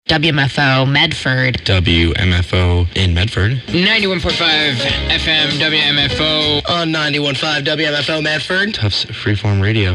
WMFO Medford. WMFO in Medford. 91.5 FM WMFO. On 91.5 WMFO Medford. Tufts Freeform Radio.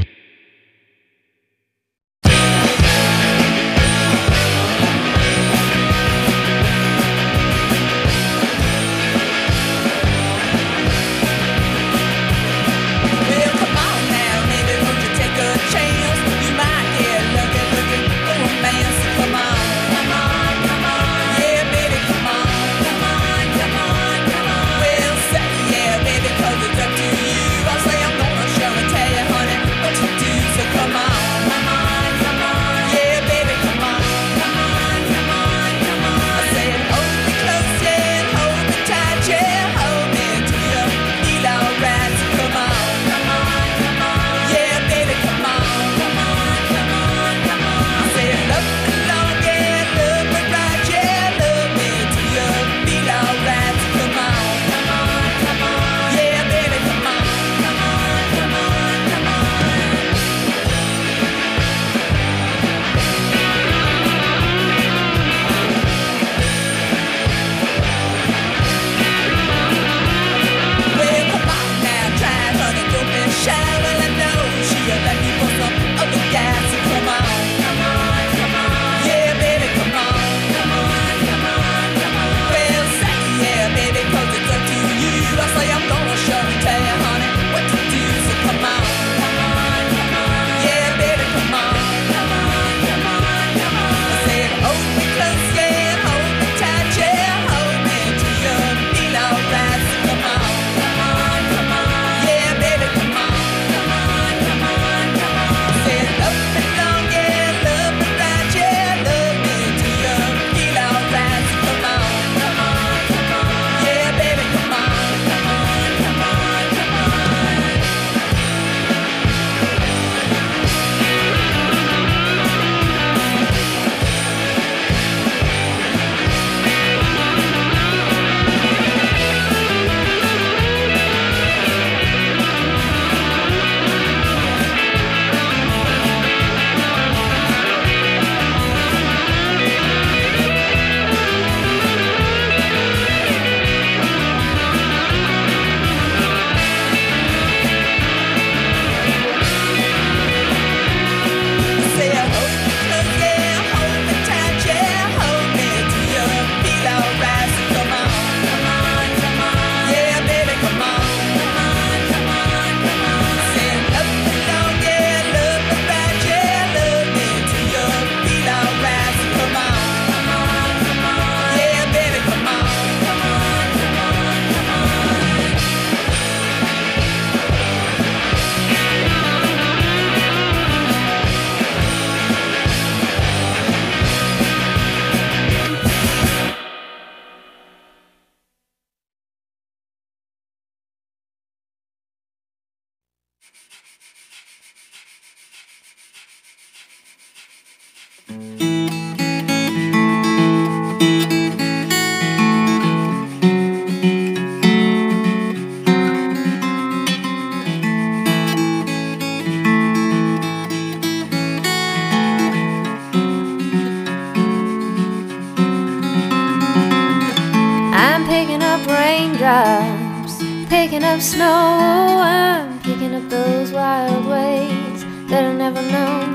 raindrops, picking up snow. I'm picking up those wild ways that I never known.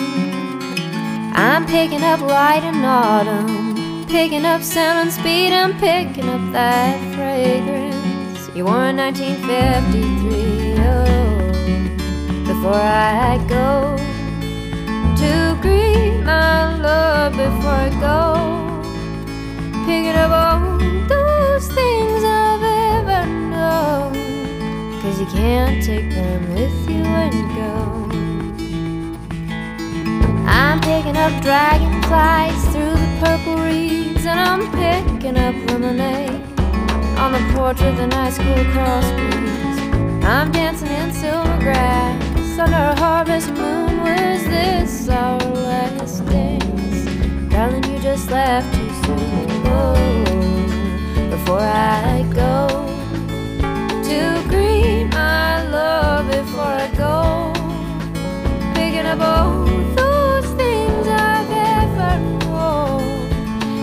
I'm picking up light and autumn, picking up sound and speed. I'm picking up that fragrance you wore in 1953. Oh, before I go to greet my love, before I go picking up all those things I've ever known, 'cause you can't take them with you when you go. I'm picking up dragonflies through the purple reeds, and I'm picking up lemonade on the porch with a nice cool cross breeze. I'm dancing in silver grass under a harvest moon. Was this our last dance? Darling, you just left too soon. Oh, before I go to greet my love, before I go picking up all those things I've ever known,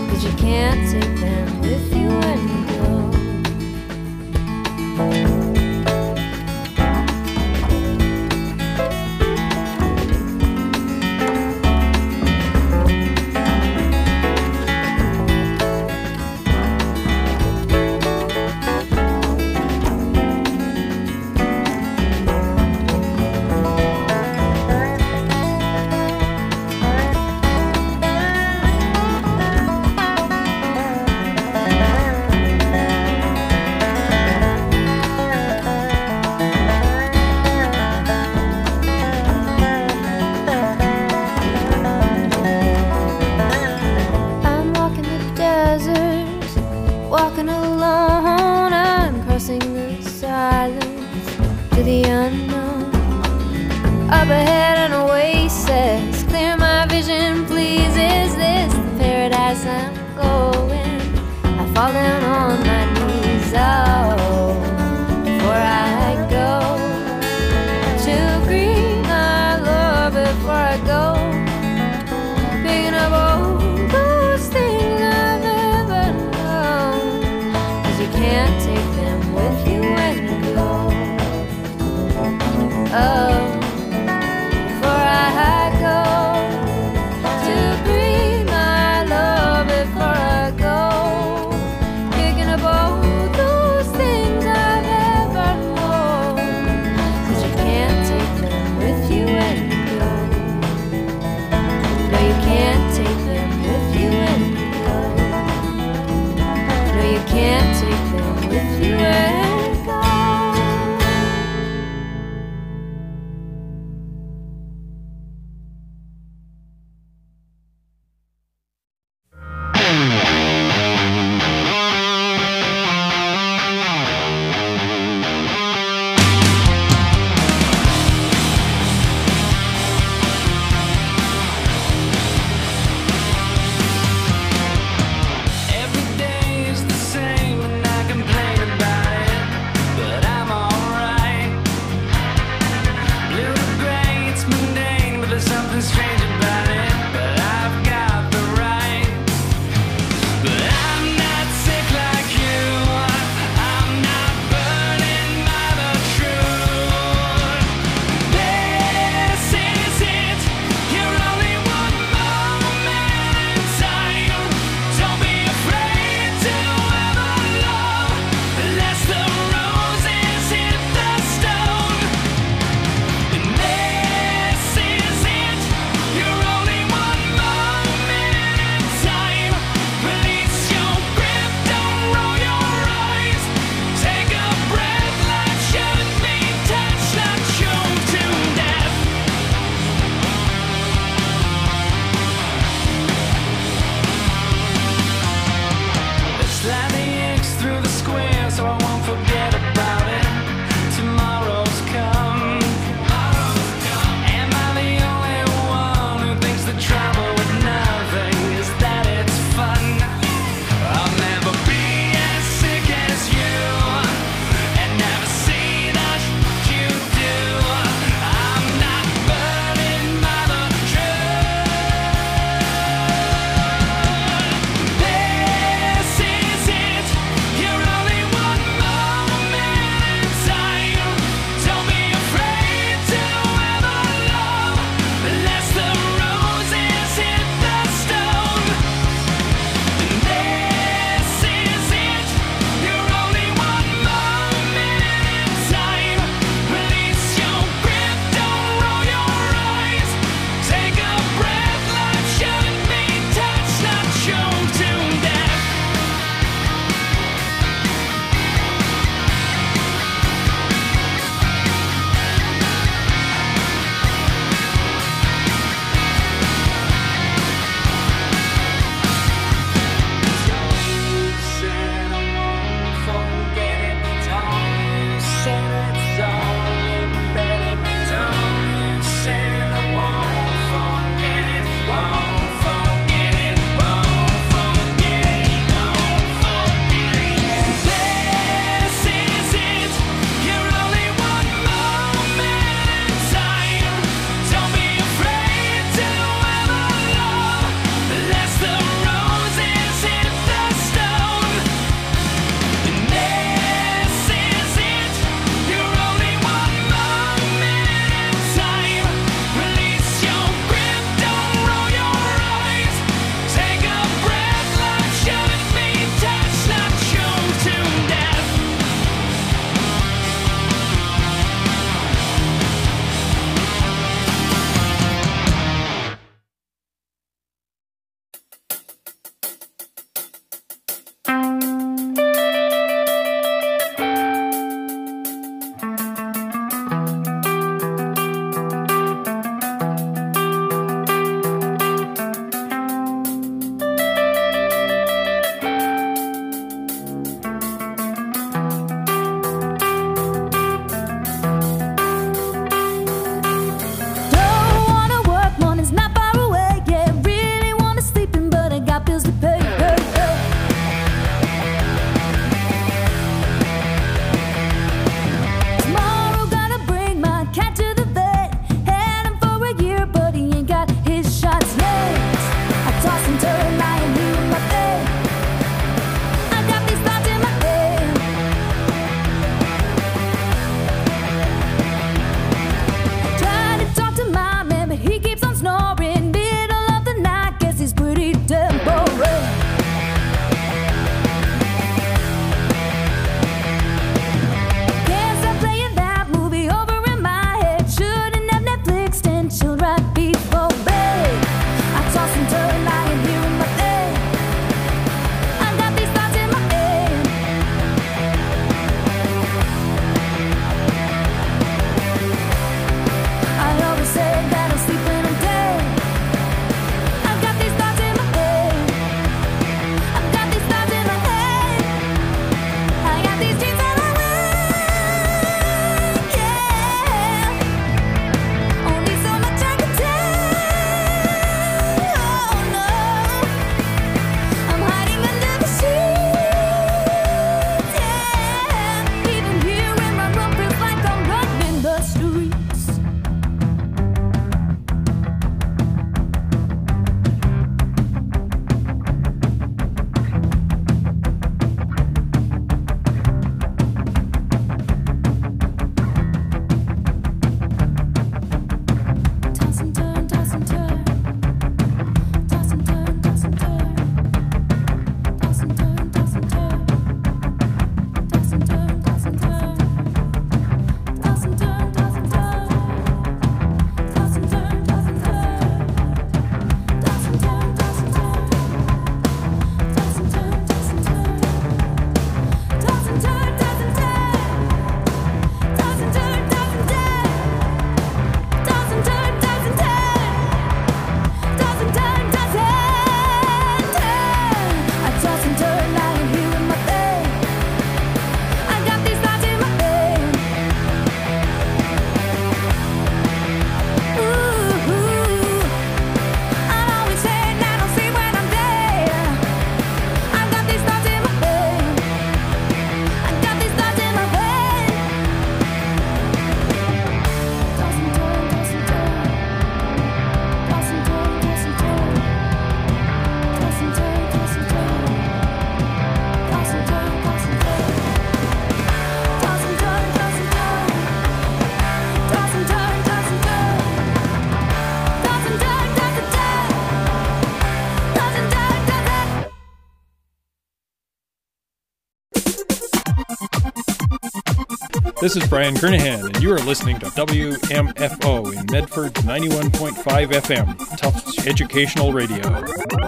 This is Brian Kernahan, and you are listening to WMFO in Medford 91.5 FM, Tufts Educational Radio.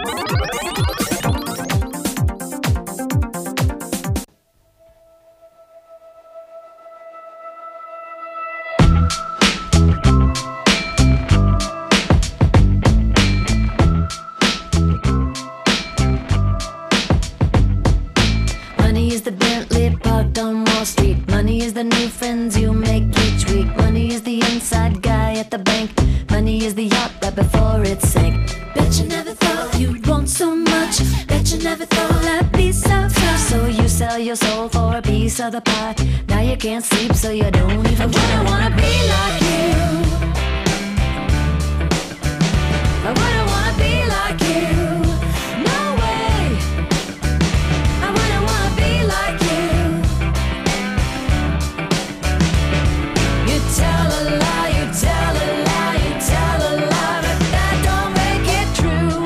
Money is the Bentley parked on Wall Street. Money is the new friends you make each week. Money is the inside guy at the bank. Money is the yacht right before it sank. Bet you never thought you'd want so much. Bet you never thought that'd be so tough. So you sell your soul for a piece of the pie. Now you can't sleep, so you don't even care. I wanna be like you. I wouldn't wanna be like you. No way. I wouldn't wanna be like you. You tell a lie, you tell a lie, you tell a lie, but that don't make it true.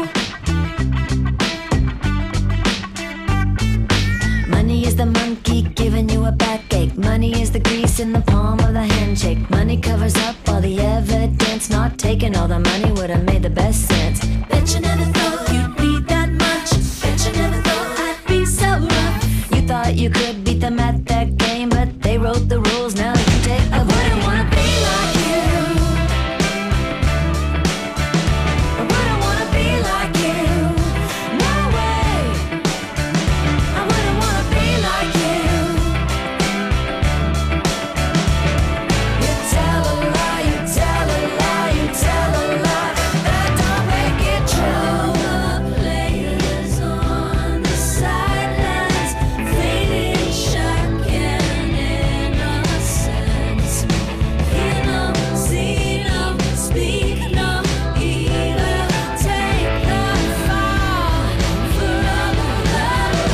Money is the monkey giving you a backache. Money is the grease in the palm of the handshake. Money covers up all the evidence. Not taking all the money would have made the best sense. Bet you never thought you'd be that much. Bet you never thought I'd be so rough. You thought you could beat them at that game, but they wrote the rules. Now you take the blame. I wouldn't wanna be like you. I wouldn't wanna be like you. No way. I wouldn't wanna be like you. You tell a lie, you tell a lie, you tell a lie, but that don't make it true. The players on the sidelines, fading, shocking innocence. Hear no, see no, speak no evil. Take the fall for all of the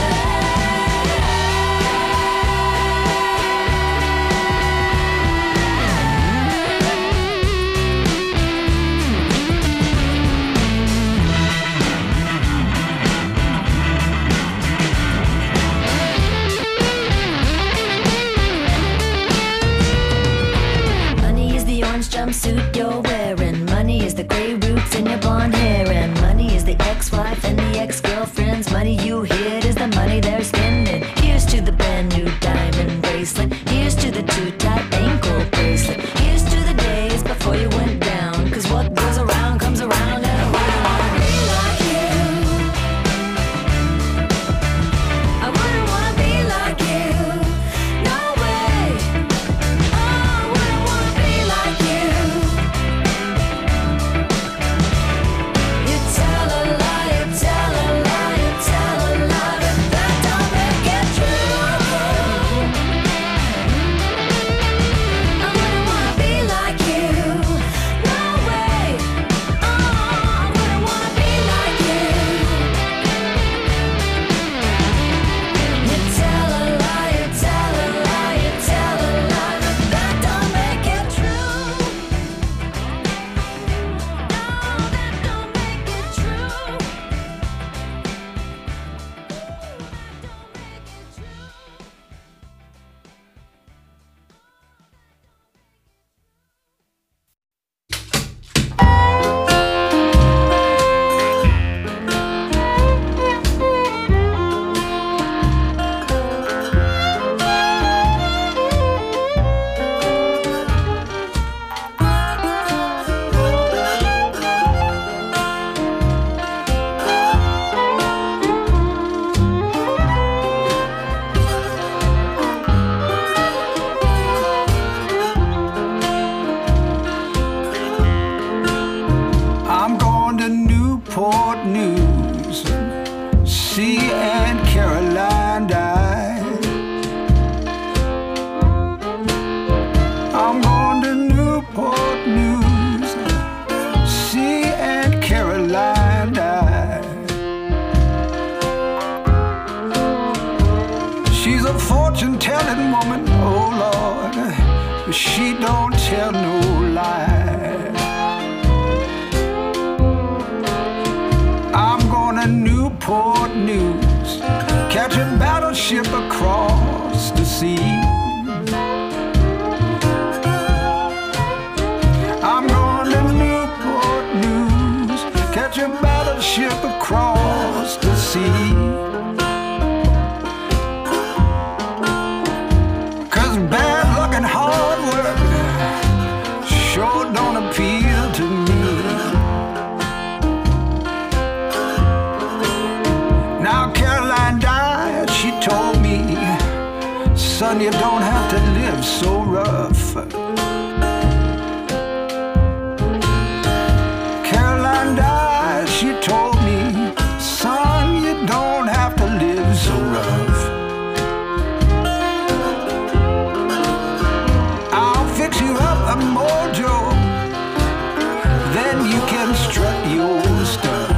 Money is the orange jumpsuit you're wearing. Money is the gray roots in your blonde hair. And money is the ex-wife and the ex-girlfriends. Money you hid is the money they're spending. Here's to the brand new diamond bracelet. Here's to the too-tight ankle bracelet. Here's to the days before you went down. 'Cause what goes around comes around, and I wouldn't wanna be like you. I wouldn't wanna be like you. No way. Oh, I wouldn't wanna be like you. You tell a lie, you tell a lie, you tell a lie, but that don't make it true. I wouldn't wanna be like you. No way. Oh, I wouldn't wanna be like you. You tell a lie, you tell a lie, you tell a lie, but that don't make it true. No, that don't make it true. I'm going to Newport News. See Aunt Caroline died. I'm going to Newport News. See Aunt Caroline died. She's a fortune-telling woman, oh Lord. She don't tell no lie. I'm going to Newport News, catch a battleship across the sea. your battleship across the sea. 'Cause bad luck and hard work sure don't appeal to me. Now Caroline died, she told me, son, you don't have to live so rough. Caroline died, she told me, son, you don't have to live so rough. I'll fix you up a mojo, then you can strut your stuff.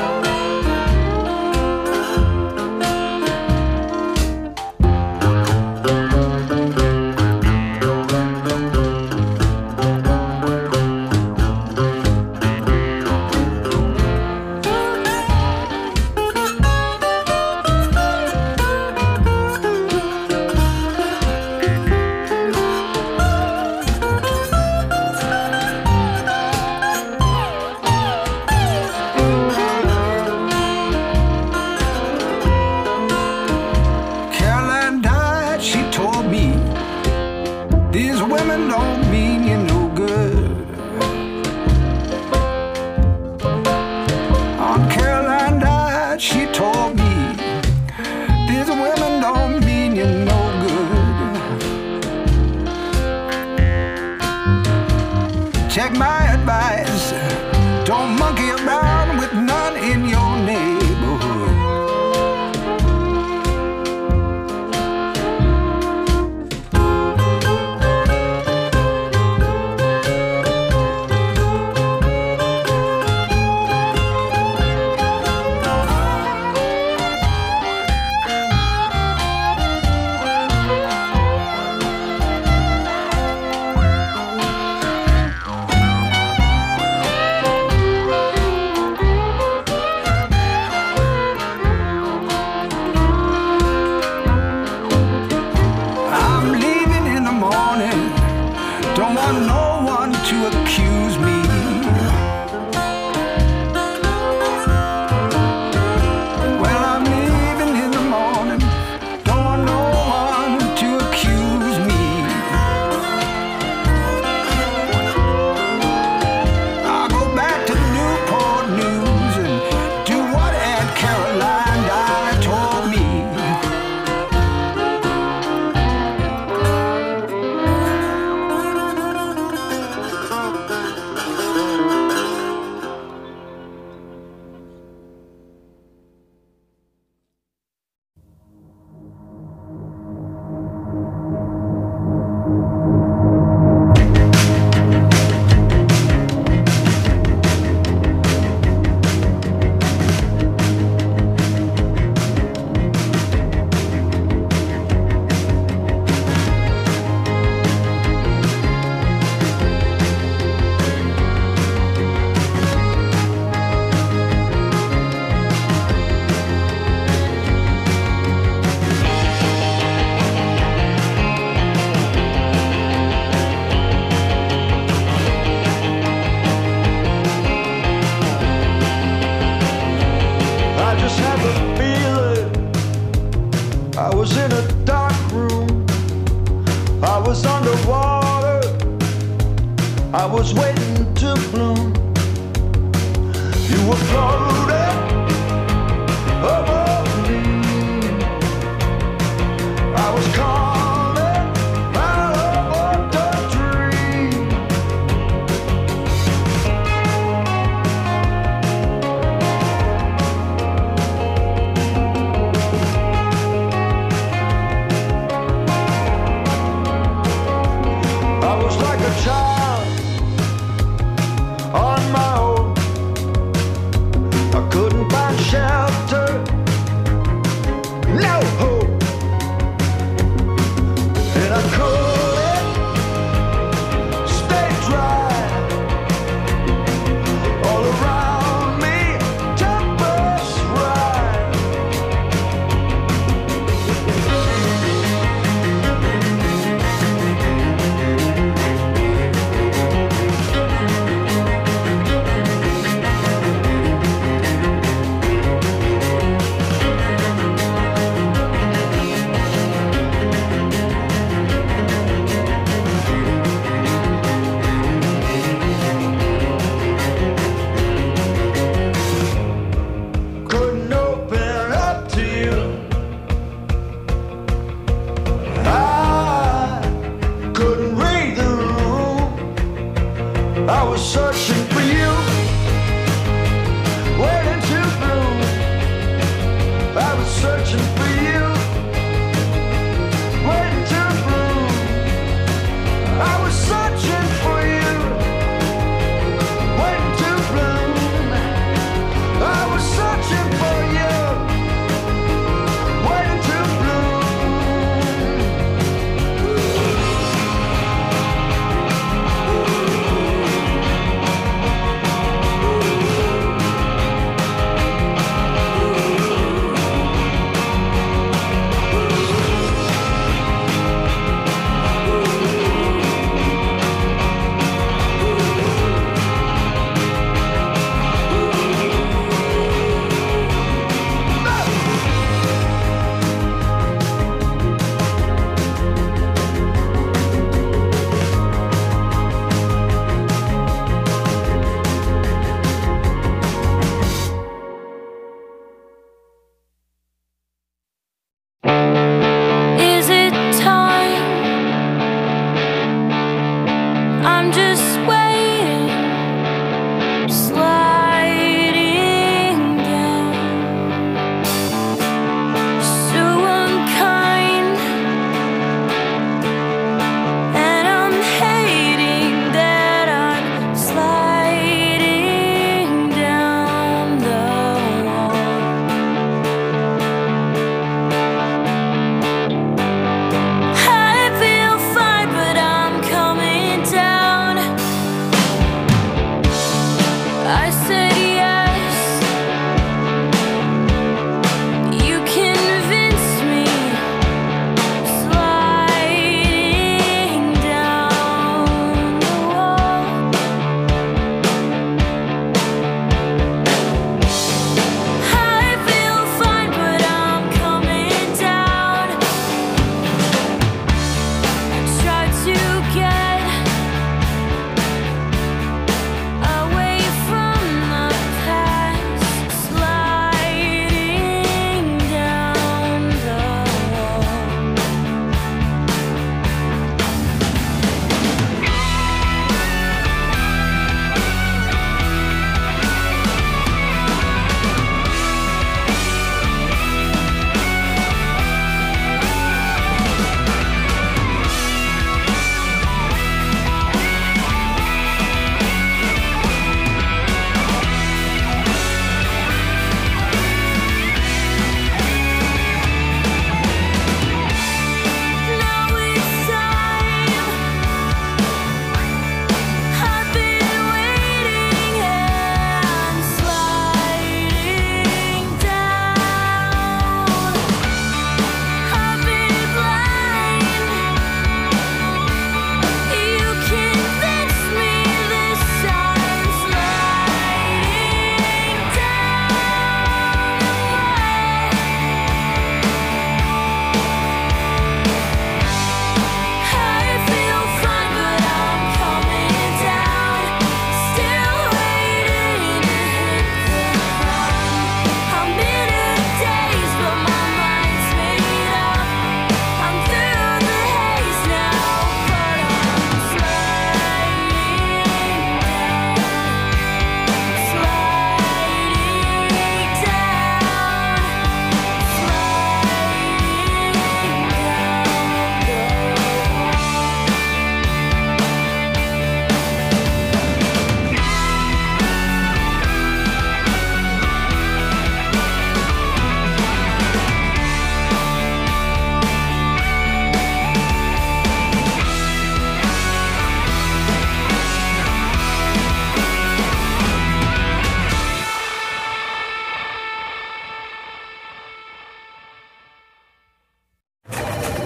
These women don't mean you no good. Aunt Caroline died, she told me, these women don't mean you no good. Take my advice, don't monkey around with none in your neighborhood. Don't want no one to accuse me. Well, I'm leaving in the morning. Don't want no one to accuse me. I'll go back to the Newport News and do what Aunt Caroline died told me. I was in a dark room, I was underwater, I was waiting to bloom. You were floating above me, I was calling out of the dream. I was like a child on my own. I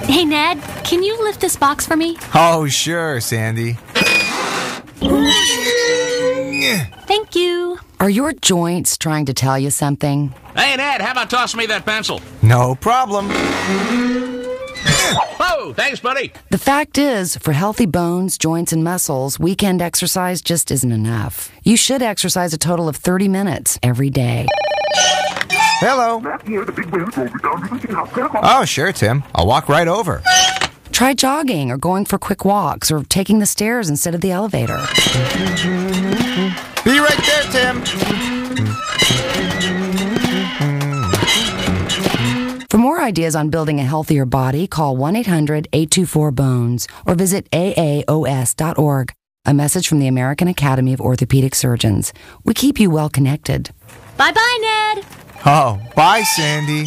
Hey, Ned, can you lift this box for me? Oh, sure, Sandy. Thank you. Are your joints trying to tell you something? Hey, Ned, how about tossing me that pencil? No problem. Whoa, thanks, buddy. The fact is, for healthy bones, joints, and muscles, weekend exercise just isn't enough. You should exercise a total of 30 minutes every day. Hello. Oh, sure, Tim. I'll walk right over. Try jogging or going for quick walks or taking the stairs instead of the elevator. Be right there, Tim. For more ideas on building a healthier body, call 1-800-824-BONES or visit aaos.org. A message from the American Academy of Orthopedic Surgeons. We keep you well connected. Bye-bye, Ned. Oh, bye, Sandy.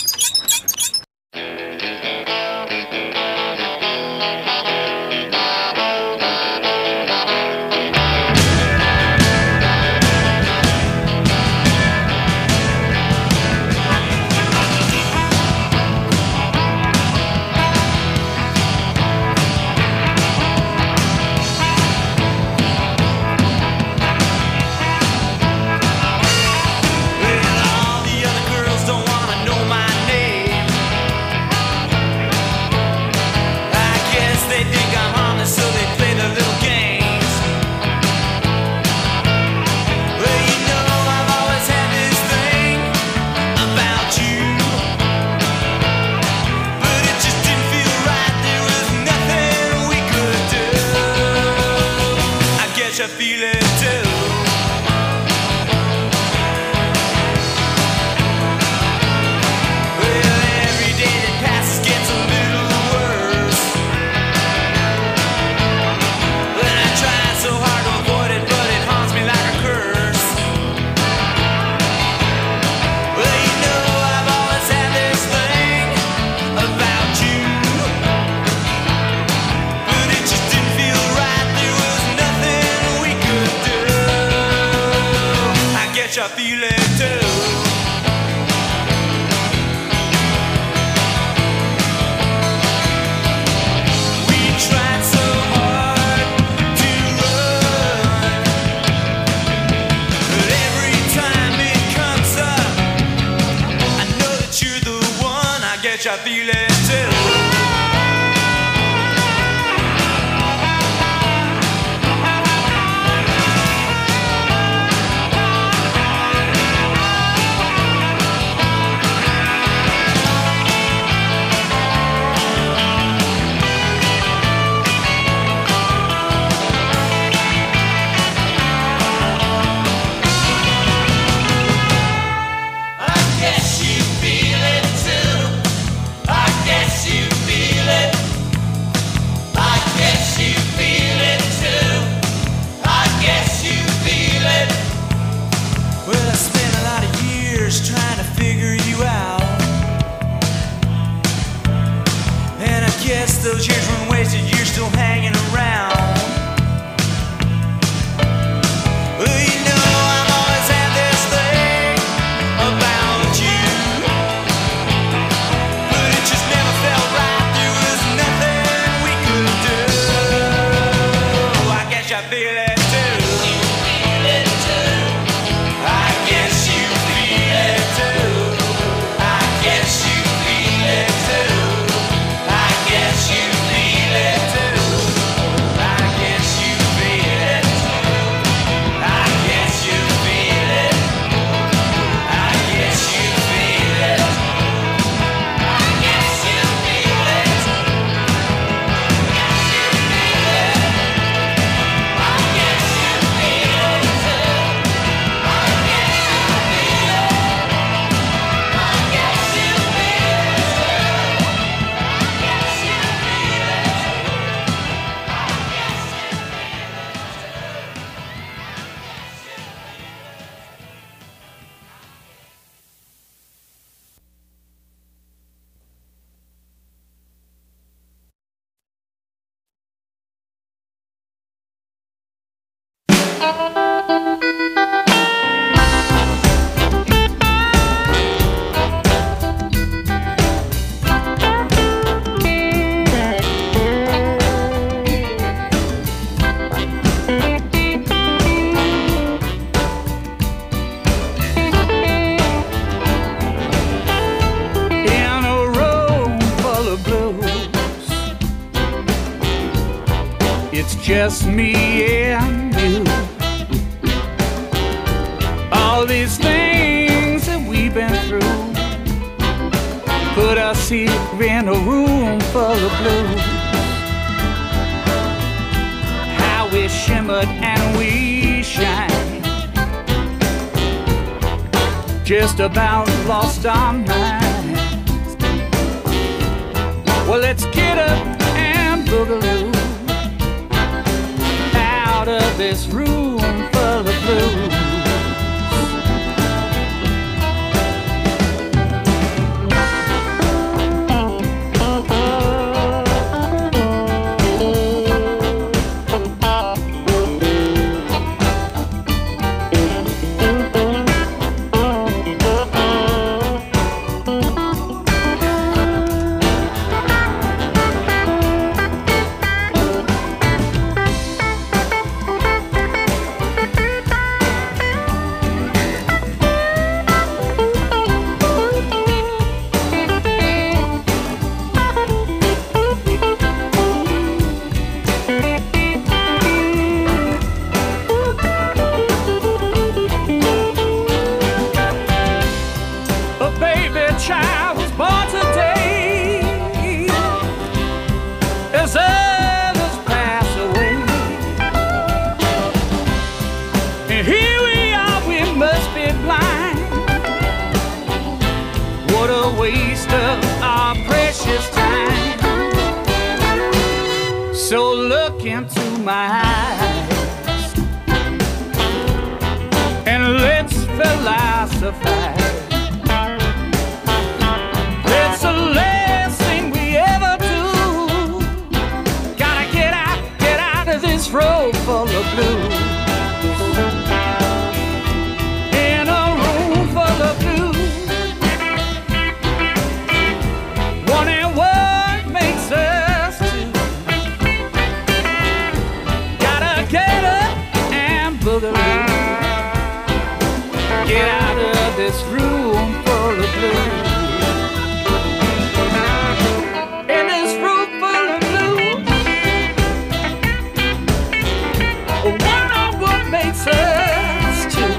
I feel it too. Trying to figure you out, and I guess those years weren't wasted. You're still hanging around. Well, you know I've always had this thing about you, but it just never felt right. There was nothing we could do. I guess I feel it too. You feel it too. I guess you. just me and you. All these things that we've been through put us here in a room full of blues. How we shimmered and we shine, just about lost our minds. Well, let's get up and boogaloo out of this room full of blues. So look into my eyes and let's philosophize. It's the last thing we ever do. Gotta get out of this road full of blues. In a room full of blues. One and one makes us two. Gotta get up and boogaloo. Get out of this room full of blues. In this room full of blues. One on one makes us two.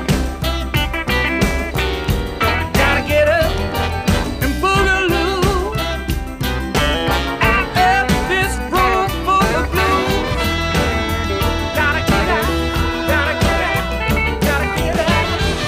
Gotta get up and boogaloo out of this room full of blues. Gotta get out, gotta get out, gotta get out.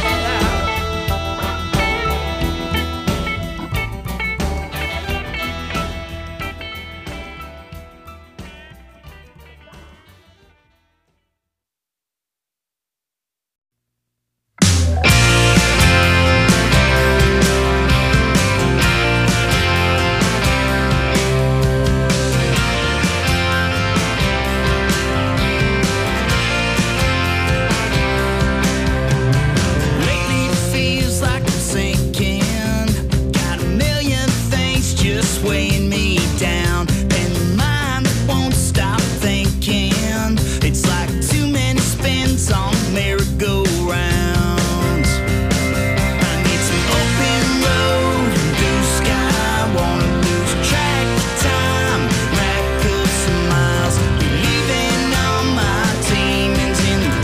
Lately it feels like I'm sinking. Got a million things just weighing me down, and the mind that won't stop thinking. It's like too many spins on merry-go-rounds. I need some open road and blue sky. Wanna lose track of time, rack up some miles. You're leaving all my demons in the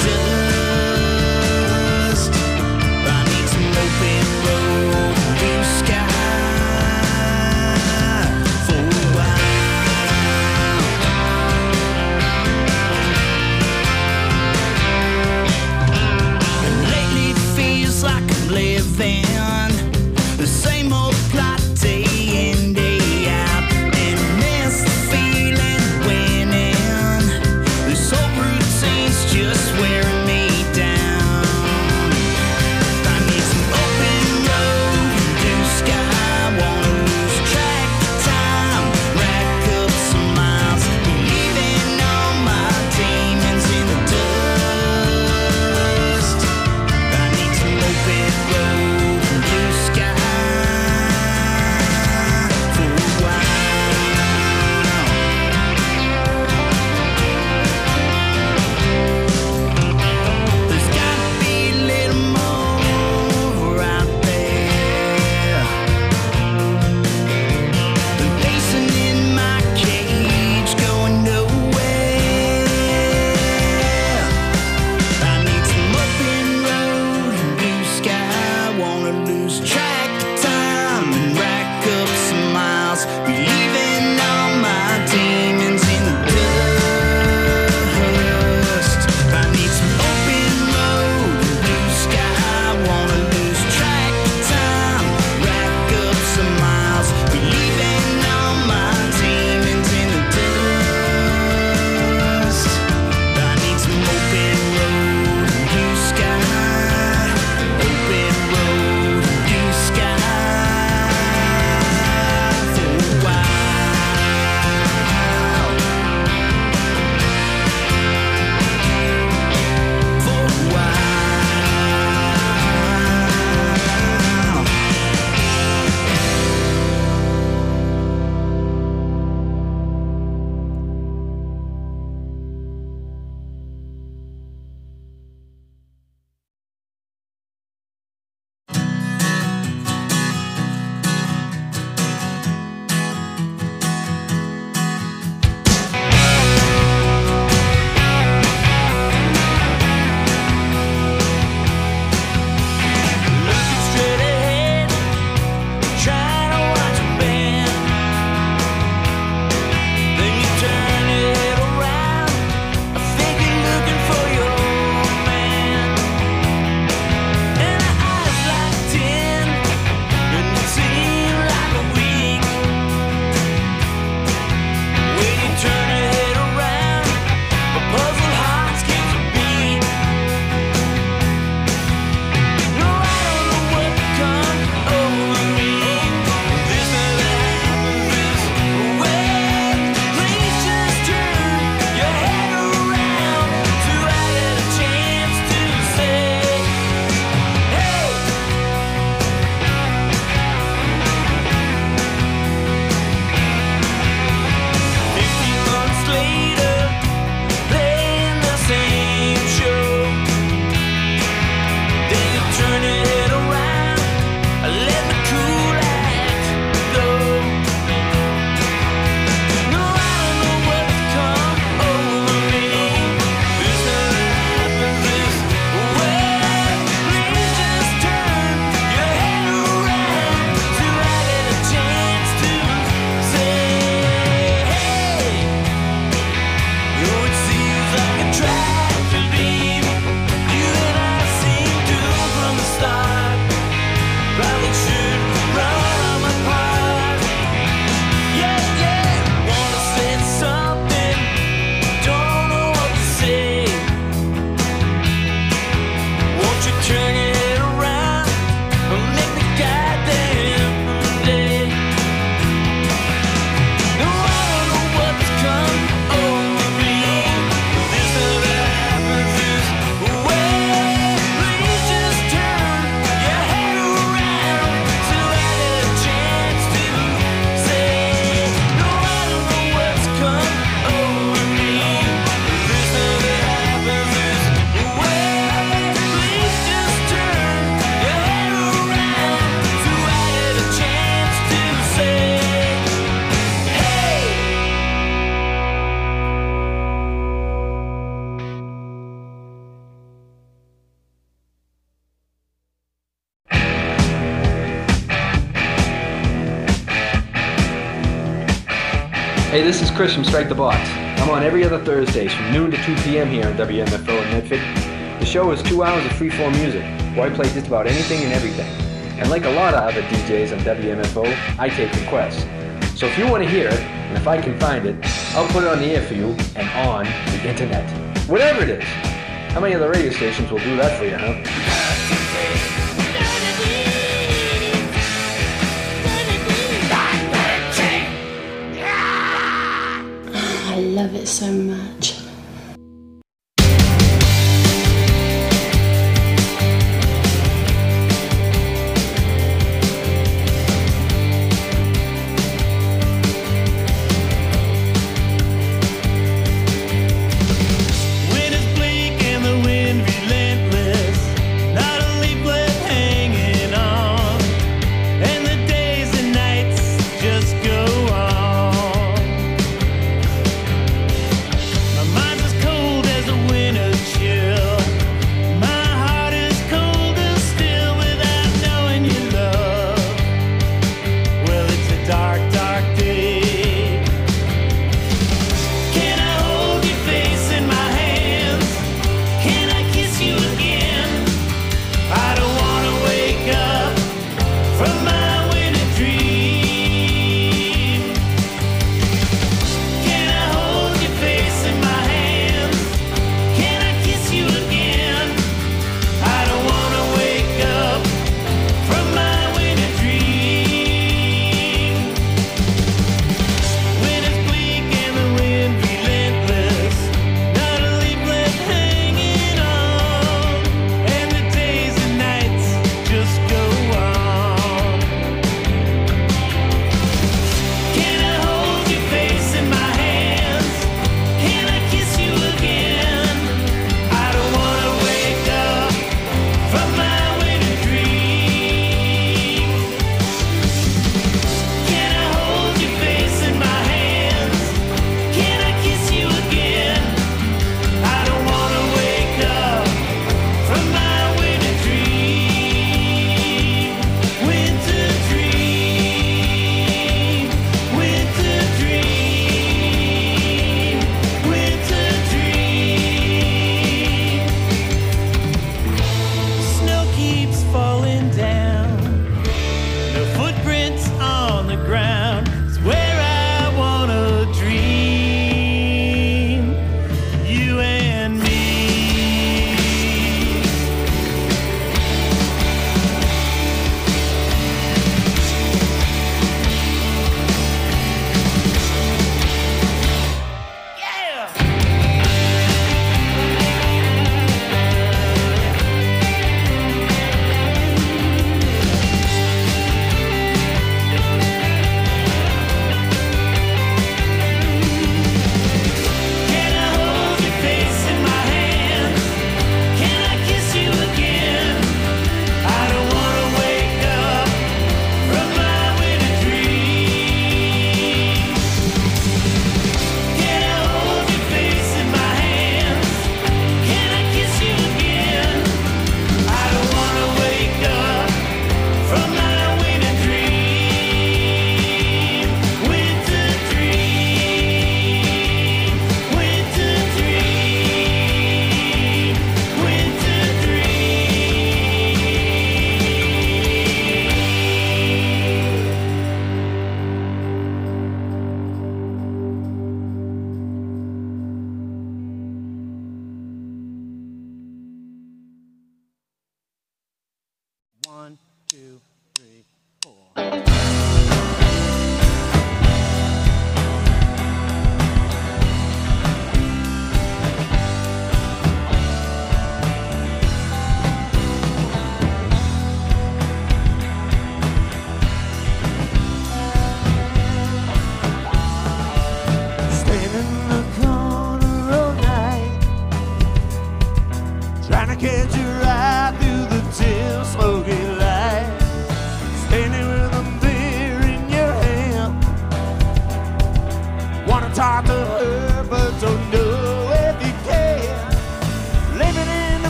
dust. I need some open road and blue sky for a while. And lately it feels like I'm living the same old plot day in, day out, and miss the feeling of winning. This whole routine's just wearing me down. I need some open road and blue sky. Wanna lose track of time, rack up some miles. Leaving all my demons in the dust. I need some open road and blue sky lose track of time and rack up some miles, believing all my demons in the dust. I need some open road and blue sky. Wanna lose track of time, rack up some miles, believing all my demons in the dust. I need some open road and blue sky. Open road and blue sky for a while. For a while. Looking straight ahead, trying to watch a band. Then you turn your head around, I think you're looking for your man. And her eyes like 10, and it seemed like a week. When you turn your head around, my puzzled heart skips a beat. No, I don't know what come over me. This never happened this way. Please just turn your head around so I get a chance to say, hey. 15 months later, playing the same show. Then you turn your head around, I let the cool act go. No, I don't know what's come over me. This never happens this way. Please just turn your head around so I get a chance to say, hey. You know, it seems like a tragedy. You and I seem doomed from the start. Probably should run apart. Yeah, yeah. Wanna say something, don't know what to say. Won't you turn your head around and make me goddamn day? No, I don't know what's come over me. This never happens this way. Please just turn your head around so I get a chance to say, no, I don't know what's come over me. This never happens this way. Please just turn your head around so I get a chance to say, hey. Hey, this is Chris from Strike the Box. I'm on every other Thursdays from noon to 2 p.m. here on WMFO in Medford. The show is 2 hours of freeform music, where I play just about anything and everything. And like a lot of other DJs on WMFO, I take requests. So if you want to hear it, and if I can find it, I'll put it on the air for you and on the internet. Whatever it is. How many other radio stations will do that for you, huh? I love it so much. When it's bleak and the wind relentless, not a leaf left hanging on, and the days and nights just go on. My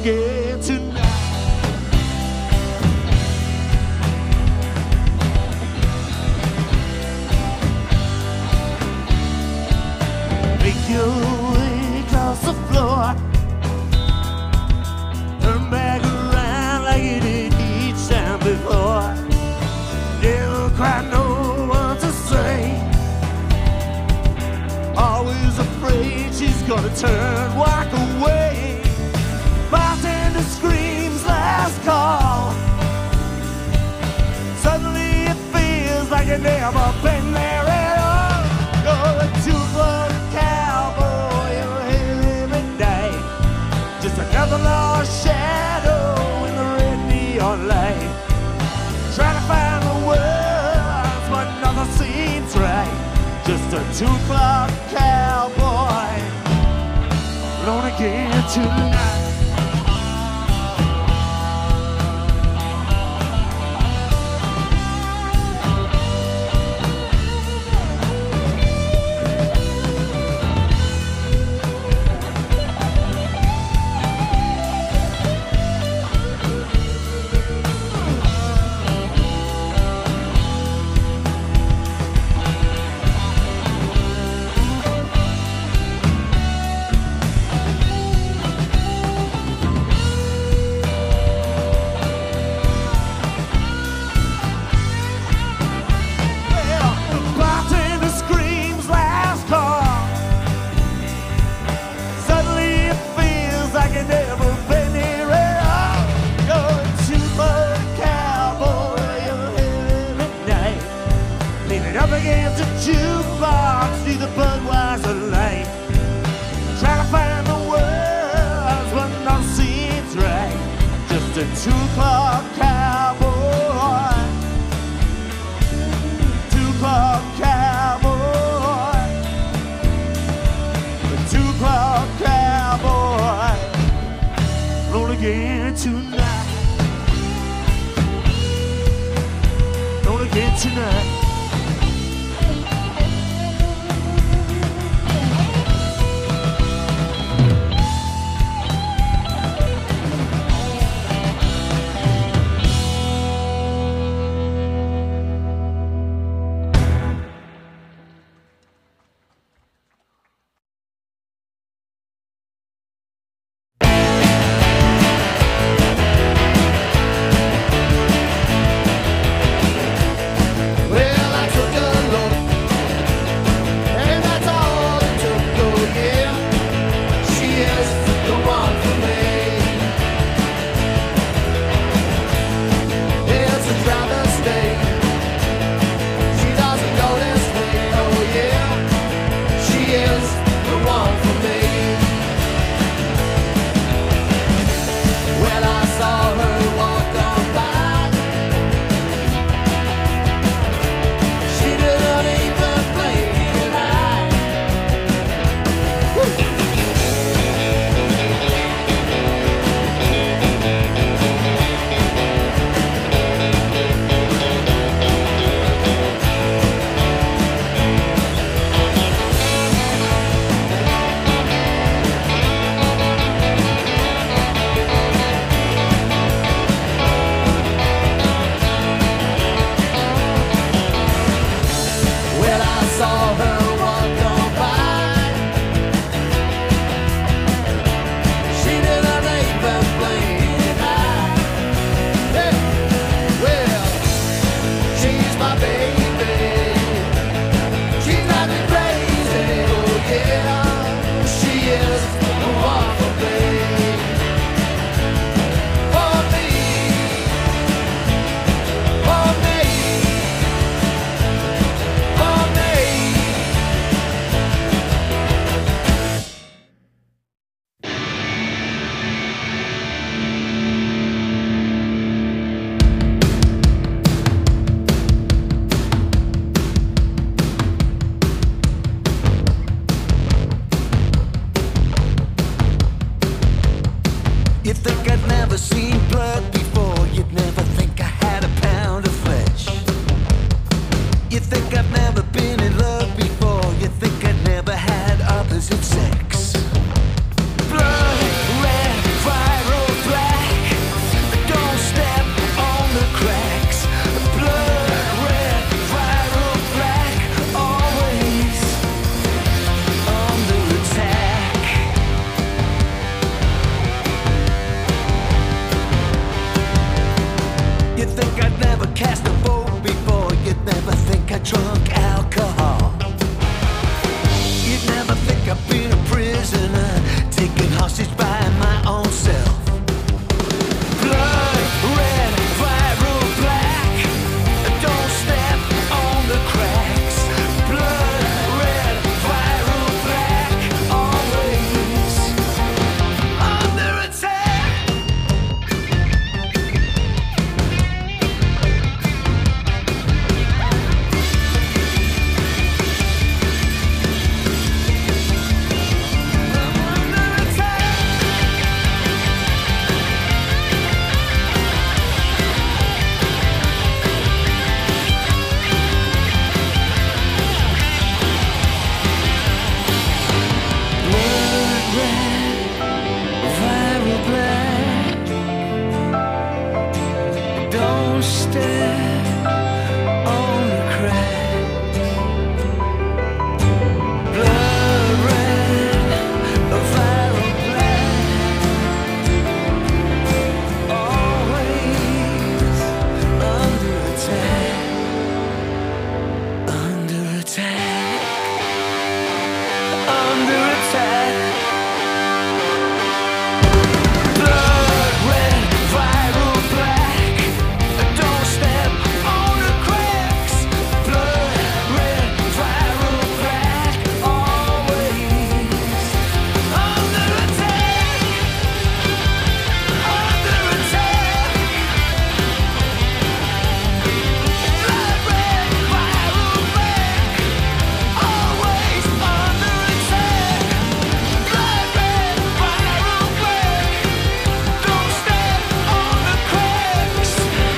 again tonight. Make your way across the floor. Turn back around like you did each time before. Never quite know what to say. Always afraid she's gonna turn, walk away. Bartender screams last call. Suddenly it feels like you've never been there at all. You're a two-foot cowboy, you're here every day. Just another lost shadow in the red neon light. Trying to find the words, but nothing seems right. Just a 2 o'clock cowboy, alone again tonight. A 2 o'clock cowboy, 2 o'clock cowboy, a 2 o'clock cowboy, roll again tonight, roll again tonight. under attack. Blood red, viral black. Don't step on the cracks. Blood red, viral black. Always under attack. Under attack. Blood red, viral black. Always under attack. Blood red, viral black. Don't step on the cracks.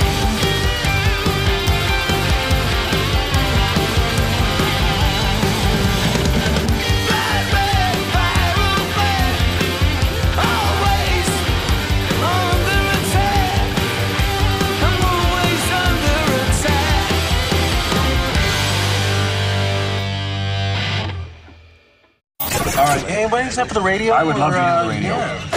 Blood red, viral black. Always under attack. I'm always under attack. All right, anybody except for the radio? I would love to hear the radio.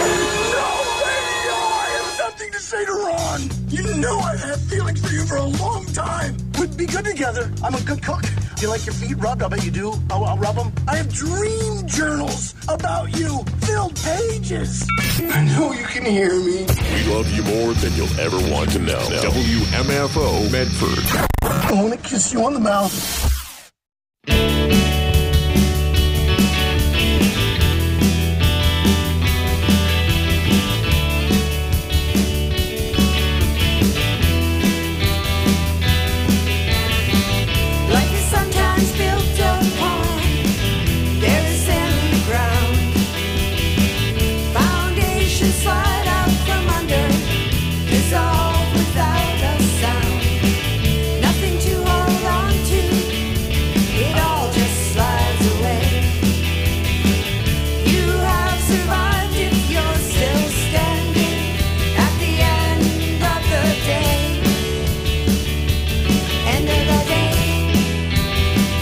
Something to say to Ron. You know I've had feelings for you for a long time. We'd be good together. I'm a good cook. Do you like your feet rubbed? I bet you do. I'll rub them. I have dream journals about you. Filled pages. I know you can hear me. We love you more than you'll ever want to know. WMFO Medford. I want to kiss you on the mouth.